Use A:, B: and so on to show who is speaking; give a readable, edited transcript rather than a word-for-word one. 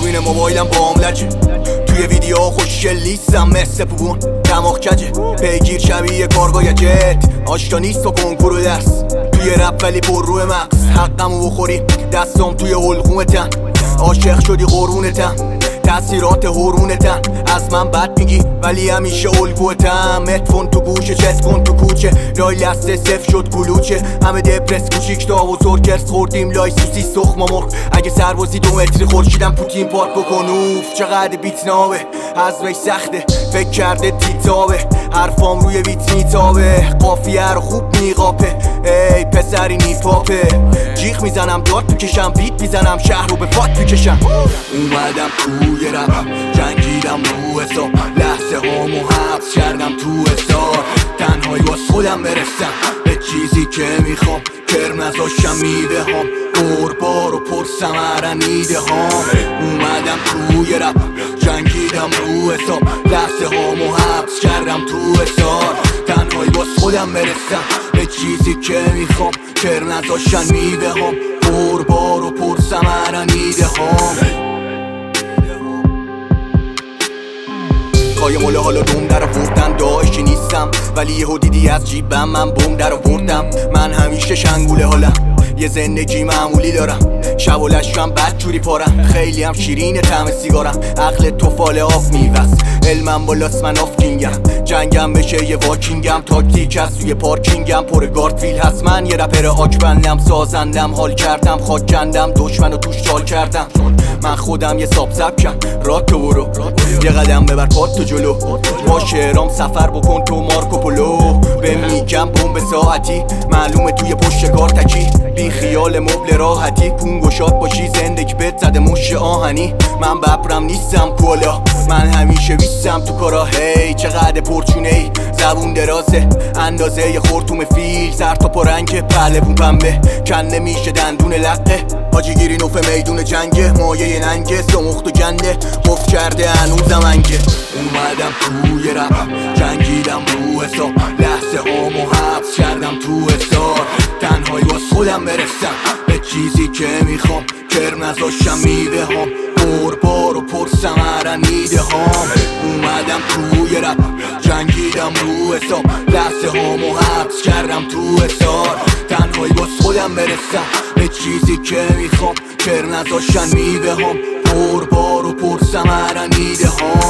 A: دوربین موبایلم با لجه، توی ویدیو خوشگل نیستم مثل پوبون دماغ کجه، پیگیر شبیه کارگاه جت، آشتا نیست و کنکور و درس، توی رپ ولی پر روی مغز، حقمو بخوری دستم توی حلقومتن، عاشق شدی قرونتن، تاثیرات هورونتن، از من بد میگی ولی همیشه الگوتم، هدفون تو گوشه چت کن تو کوچه، لای لسته صف شد کلوچه، همه دپرس کوچیک تا بزرگ کرس خوردیم لای سوسی سخم مرغ، اگه سربازی 2 متری خورشیدم پوتین پارک بکن اوف چقدر بیت نابه، از وی سخته فکر کرده تیتابه، حرفام روی ویت میتابه، قافیه رو خوب میقاپه، ای پسری نیپاپه، جیغ میزنم داد تو کشم، بیت میزنم شهر رو به پات میکشم، اومدم توی رپ جنگیدم رو حساب، لحظه هامو حبس کردم تو حسار، تنهایی باز خودم برسم به چیزی که میخوام، کرم نذاشتم میوه هام، قربار و پر ثمره نیده هام، اومدم توی رپ جنگیدم رو حساب، لحظه هامو حبس کردم تو حسار، تنهایی باز خودم برسم به چیزی که میخوام، کرم نذاشتم میوه هام، قربار و پر ثمره نیده هام. قایم مولا حالا دوم در آوردن، داعشی نیستم ولی یهو دیدی از جیبم من بوم در آوردم، من همیشه شنگوله حالم، یه زندگی معمولی دارم، شب و لشم بد جوری پارم، خیلی هم شیرین طعم سیگارم، عقل تو فال آف میوست، علمم بالاست من آف کینگم، جنگم بشه یه واکینگم، تاکتیک از توی پارکینگم، پر گاردفیل هست من یه رپر آکبندم، سازندم حال کردم خاک کندم، دشمنو توش چال کردم، من خودم یه ساب سبکم، رات تو برو یه قدم ببر پات تو جلو، با شعرام سفر بکن تو مارکوپولو، به میگم بمب ساعتی معلومه توی پشت کار تکی، بی خیال مبل راحتی، کون گشاد باشی زندگی بهت زده مش آهنی، من ببرم نیستم کولا، من همیشه ویستم تو کارا، هی چقدر پرچونه ای زبون درازه اندازه یه خورتوم فیل، سر تا پرنگ پهلوون پنبه کن نمیشه دندون لقه، حاجی گیری نوف میدون جنگه، مایه ننگه سمخت و جنده قفل کرده هنوزم انگه، اومدم توی رپ جنگیدم رو حساب، لحظه هامو حبس کردم تو حسار، تنهایی باز خودم برسم به چیزی که میخوام، کرم نذاشتم میوه هام، قربار و پر ثمره نیده هام، اومدم توی رپ جنگیدم رو حساب، لحظه هامو حبس کردم تو حسار، تنهایی باز خودم برسم به چیزی که میخوام، کرم نذاشتم میوه هام، قربار و پر ثمره نیده هام.